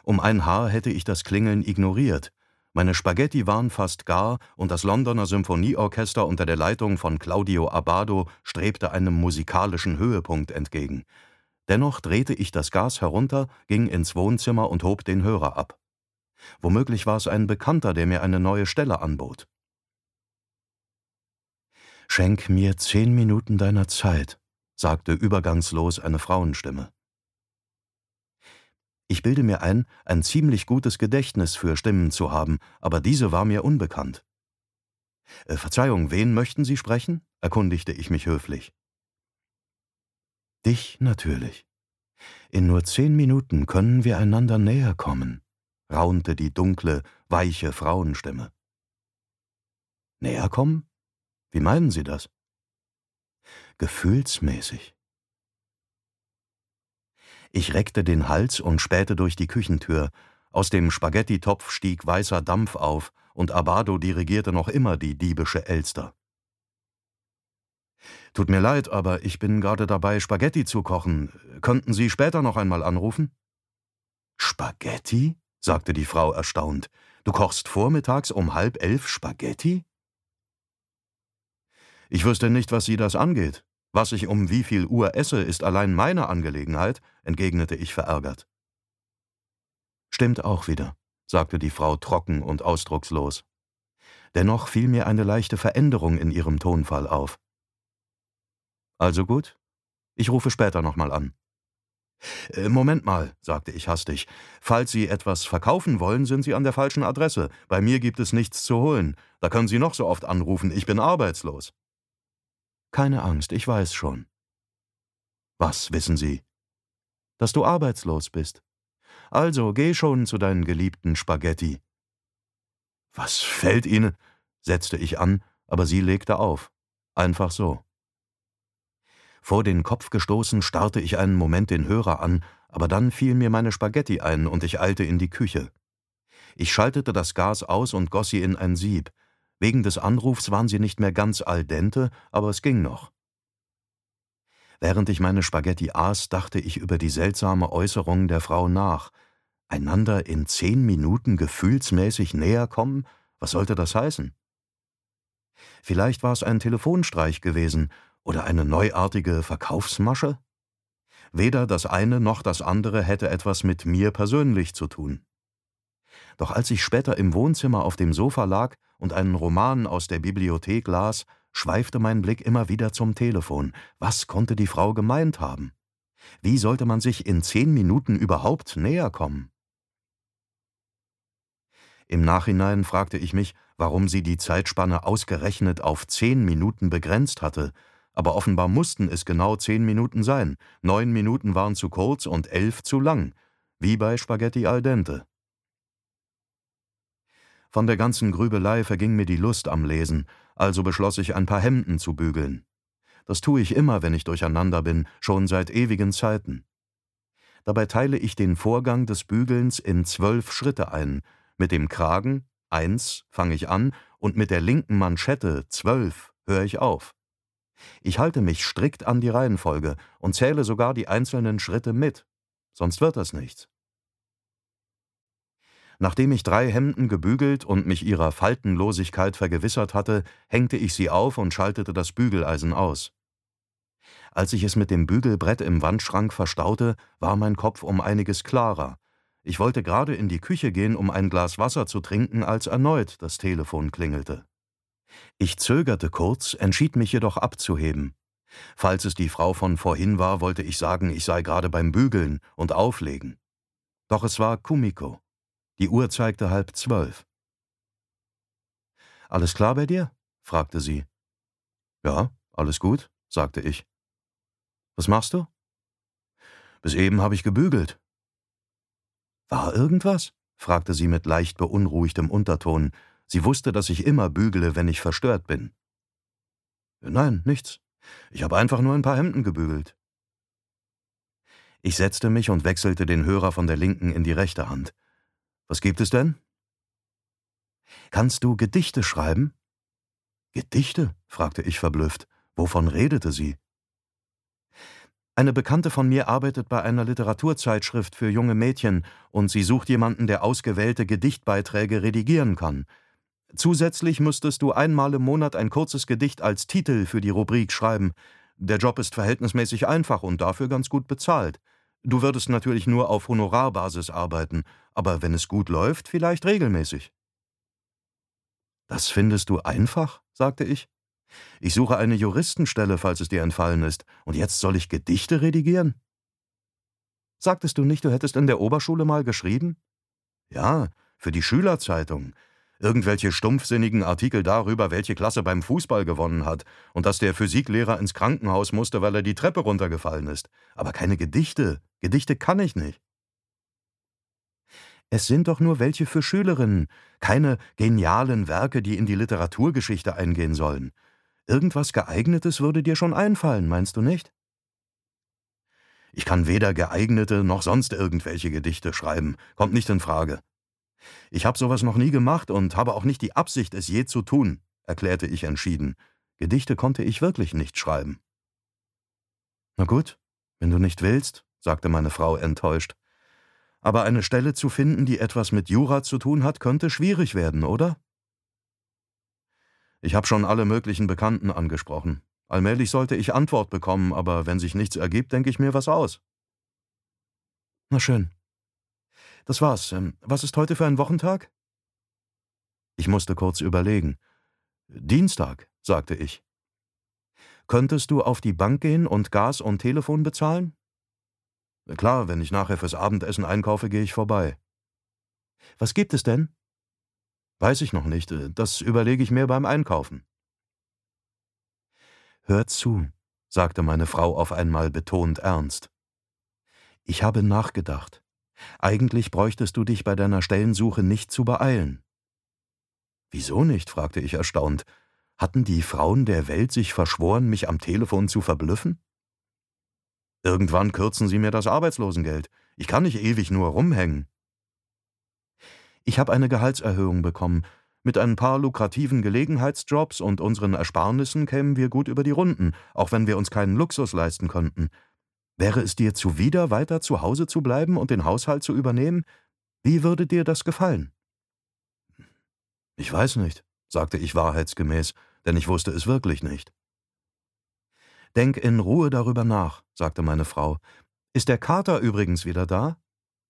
Um ein Haar hätte ich das Klingeln ignoriert. Meine Spaghetti waren fast gar und das Londoner Symphonieorchester unter der Leitung von Claudio Abbado strebte einem musikalischen Höhepunkt entgegen. Dennoch drehte ich das Gas herunter, ging ins Wohnzimmer und hob den Hörer ab. Womöglich war es ein Bekannter, der mir eine neue Stelle anbot. »Schenk mir 10 Minuten deiner Zeit«, sagte übergangslos eine Frauenstimme. Ich bilde mir ein ziemlich gutes Gedächtnis für Stimmen zu haben, aber diese war mir unbekannt. »Verzeihung, wen möchten Sie sprechen?« erkundigte ich mich höflich. »Dich natürlich. In nur 10 Minuten können wir einander näher kommen«, raunte die dunkle, weiche Frauenstimme. »Näher kommen? Wie meinen Sie das?« »Gefühlsmäßig.« Ich reckte den Hals und spähte durch die Küchentür. Aus dem Spaghettitopf stieg weißer Dampf auf, und Abbado dirigierte noch immer die diebische Elster. »Tut mir leid, aber ich bin gerade dabei, Spaghetti zu kochen. Könnten Sie später noch einmal anrufen?« »Spaghetti?«, sagte die Frau erstaunt. »Du kochst vormittags um 10:30 Spaghetti?« »Ich wüsste nicht, was Sie das angeht. Was ich um wie viel Uhr esse, ist allein meine Angelegenheit«, entgegnete ich verärgert. »Stimmt auch wieder«, sagte die Frau trocken und ausdruckslos. Dennoch fiel mir eine leichte Veränderung in ihrem Tonfall auf. »Also gut, ich rufe später nochmal an.« »Moment mal«, sagte ich hastig. »Falls Sie etwas verkaufen wollen, sind Sie an der falschen Adresse. Bei mir gibt es nichts zu holen. Da können Sie noch so oft anrufen, ich bin arbeitslos.« »Keine Angst, ich weiß schon.« »Was wissen Sie?« »Dass du arbeitslos bist. Also geh schon zu deinen geliebten Spaghetti.« »Was fällt Ihnen?«, setzte ich an, aber sie legte auf. Einfach so. Vor den Kopf gestoßen starrte ich einen Moment den Hörer an, aber dann fiel mir meine Spaghetti ein und ich eilte in die Küche. Ich schaltete das Gas aus und goss sie in ein Sieb. Wegen des Anrufs waren sie nicht mehr ganz al dente, aber es ging noch. Während ich meine Spaghetti aß, dachte ich über die seltsame Äußerung der Frau nach. Einander in 10 Minuten gefühlsmäßig näher kommen? Was sollte das heißen? Vielleicht war es ein Telefonstreich gewesen oder eine neuartige Verkaufsmasche? Weder das eine noch das andere hätte etwas mit mir persönlich zu tun. Doch als ich später im Wohnzimmer auf dem Sofa lag und einen Roman aus der Bibliothek las, schweifte mein Blick immer wieder zum Telefon. Was konnte die Frau gemeint haben? Wie sollte man sich in 10 Minuten überhaupt näher kommen? Im Nachhinein fragte ich mich, warum sie die Zeitspanne ausgerechnet auf 10 Minuten begrenzt hatte, aber offenbar mussten es genau 10 Minuten sein. 9 Minuten waren zu kurz und 11 zu lang, wie bei Spaghetti al dente. Von der ganzen Grübelei verging mir die Lust am Lesen, also beschloss ich, ein paar Hemden zu bügeln. Das tue ich immer, wenn ich durcheinander bin, schon seit ewigen Zeiten. Dabei teile ich den Vorgang des Bügelns in 12 Schritte ein. Mit dem Kragen, 1, fange ich an, und mit der linken Manschette, 12, höre ich auf. Ich halte mich strikt an die Reihenfolge und zähle sogar die einzelnen Schritte mit, sonst wird das nichts. Nachdem ich 3 Hemden gebügelt und mich ihrer Faltenlosigkeit vergewissert hatte, hängte ich sie auf und schaltete das Bügeleisen aus. Als ich es mit dem Bügelbrett im Wandschrank verstaute, war mein Kopf um einiges klarer. Ich wollte gerade in die Küche gehen, um ein Glas Wasser zu trinken, als erneut das Telefon klingelte. Ich zögerte kurz, entschied mich jedoch abzuheben. Falls es die Frau von vorhin war, wollte ich sagen, ich sei gerade beim Bügeln und auflegen. Doch es war Kumiko. Die Uhr zeigte 11:30. »Alles klar bei dir?« fragte sie. »Ja, alles gut«, sagte ich. »Was machst du?« »Bis eben habe ich gebügelt.« »War irgendwas?« fragte sie mit leicht beunruhigtem Unterton. Sie wusste, dass ich immer bügele, wenn ich verstört bin. »Nein, nichts. Ich habe einfach nur ein paar Hemden gebügelt.« Ich setzte mich und wechselte den Hörer von der linken in die rechte Hand. »Was gibt es denn?« »Kannst du Gedichte schreiben?« »Gedichte?« fragte ich verblüfft. Wovon redete sie? Eine Bekannte von mir arbeitet bei einer Literaturzeitschrift für junge Mädchen und sie sucht jemanden, der ausgewählte Gedichtbeiträge redigieren kann. Zusätzlich müsstest du einmal im Monat ein kurzes Gedicht als Titel für die Rubrik schreiben. Der Job ist verhältnismäßig einfach und dafür ganz gut bezahlt. Du würdest natürlich nur auf Honorarbasis arbeiten, aber wenn es gut läuft, vielleicht regelmäßig. »Das findest du einfach?«, sagte ich. »Ich suche eine Juristenstelle, falls es dir entfallen ist, und jetzt soll ich Gedichte redigieren?« »Sagtest du nicht, du hättest in der Oberschule mal geschrieben?« »Ja, für die Schülerzeitung. Irgendwelche stumpfsinnigen Artikel darüber, welche Klasse beim Fußball gewonnen hat und dass der Physiklehrer ins Krankenhaus musste, weil er die Treppe runtergefallen ist. Aber keine Gedichte. Gedichte kann ich nicht.« »Es sind doch nur welche für Schülerinnen, keine genialen Werke, die in die Literaturgeschichte eingehen sollen. Irgendwas Geeignetes würde dir schon einfallen, meinst du nicht?« »Ich kann weder geeignete noch sonst irgendwelche Gedichte schreiben. Kommt nicht in Frage. Ich habe sowas noch nie gemacht und habe auch nicht die Absicht, es je zu tun«, erklärte ich entschieden. Gedichte konnte ich wirklich nicht schreiben. »Na gut, wenn du nicht willst«, sagte meine Frau enttäuscht. »Aber eine Stelle zu finden, die etwas mit Jura zu tun hat, könnte schwierig werden, oder?« Ich habe schon alle möglichen Bekannten angesprochen. Allmählich sollte ich Antwort bekommen, aber wenn sich nichts ergibt, denke ich mir was aus. »Na schön. Das war's. Was ist heute für ein Wochentag?« Ich musste kurz überlegen. »Dienstag«, sagte ich. »Könntest du auf die Bank gehen und Gas und Telefon bezahlen?« »Klar, wenn ich nachher fürs Abendessen einkaufe, gehe ich vorbei.« »Was gibt es denn?« »Weiß ich noch nicht. Das überlege ich mir beim Einkaufen.« »Hör zu«, sagte meine Frau auf einmal betont ernst. »Ich habe nachgedacht. Eigentlich bräuchtest du dich bei deiner Stellensuche nicht zu beeilen.« »Wieso nicht?«, fragte ich erstaunt. Hatten die Frauen der Welt sich verschworen, mich am Telefon zu verblüffen? »Irgendwann kürzen sie mir das Arbeitslosengeld. Ich kann nicht ewig nur rumhängen.« »Ich habe eine Gehaltserhöhung bekommen. Mit ein paar lukrativen Gelegenheitsjobs und unseren Ersparnissen kämen wir gut über die Runden, auch wenn wir uns keinen Luxus leisten könnten. Wäre es dir zuwider, weiter zu Hause zu bleiben und den Haushalt zu übernehmen? Wie würde dir das gefallen?« »Ich weiß nicht«, sagte ich wahrheitsgemäß, denn ich wusste es wirklich nicht. »Denk in Ruhe darüber nach«, sagte meine Frau. »Ist der Kater übrigens wieder da?«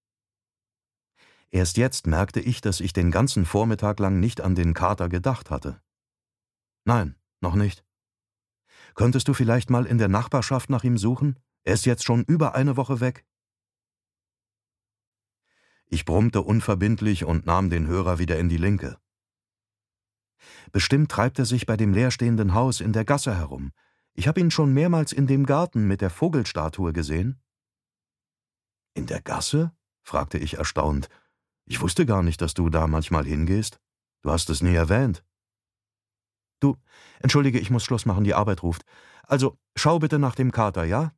Erst jetzt merkte ich, dass ich den ganzen Vormittag lang nicht an den Kater gedacht hatte. »Nein, noch nicht.« »Könntest du vielleicht mal in der Nachbarschaft nach ihm suchen? Er ist jetzt schon über eine Woche weg.« Ich brummte unverbindlich und nahm den Hörer wieder in die Linke. »Bestimmt treibt er sich bei dem leerstehenden Haus in der Gasse herum. Ich habe ihn schon mehrmals in dem Garten mit der Vogelstatue gesehen.« »In der Gasse?«, fragte ich erstaunt. »Ich wusste gar nicht, dass du da manchmal hingehst. Du hast es nie erwähnt.« »Du, entschuldige, ich muss Schluss machen, die Arbeit ruft. Also, schau bitte nach dem Kater, ja?«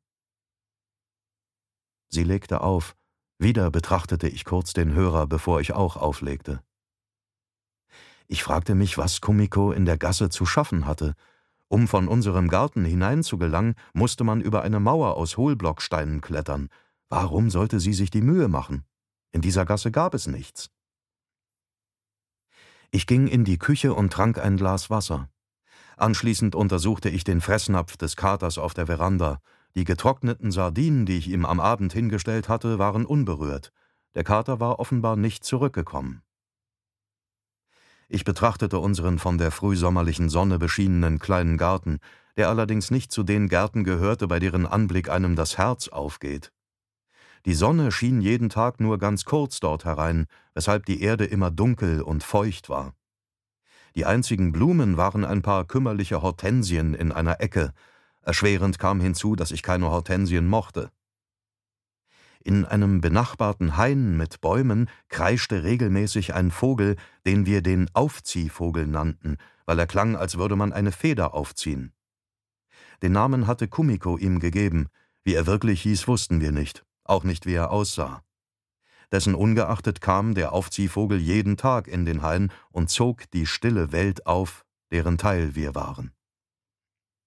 Sie legte auf. Wieder betrachtete ich kurz den Hörer, bevor ich auch auflegte. Ich fragte mich, was Kumiko in der Gasse zu schaffen hatte. Um von unserem Garten hineinzugelangen, musste man über eine Mauer aus Hohlblocksteinen klettern. Warum sollte sie sich die Mühe machen? In dieser Gasse gab es nichts. Ich ging in die Küche und trank ein Glas Wasser. Anschließend untersuchte ich den Fressnapf des Katers auf der Veranda. Die getrockneten Sardinen, die ich ihm am Abend hingestellt hatte, waren unberührt. Der Kater war offenbar nicht zurückgekommen. Ich betrachtete unseren von der frühsommerlichen Sonne beschienenen kleinen Garten, der allerdings nicht zu den Gärten gehörte, bei deren Anblick einem das Herz aufgeht. Die Sonne schien jeden Tag nur ganz kurz dort herein, weshalb die Erde immer dunkel und feucht war. Die einzigen Blumen waren ein paar kümmerliche Hortensien in einer Ecke. Erschwerend kam hinzu, dass ich keine Hortensien mochte. In einem benachbarten Hain mit Bäumen kreischte regelmäßig ein Vogel, den wir den Aufziehvogel nannten, weil er klang, als würde man eine Feder aufziehen. Den Namen hatte Kumiko ihm gegeben. Wie er wirklich hieß, wussten wir nicht, auch nicht, wie er aussah. Dessen ungeachtet kam der Aufziehvogel jeden Tag in den Hain und zog die stille Welt auf, deren Teil wir waren.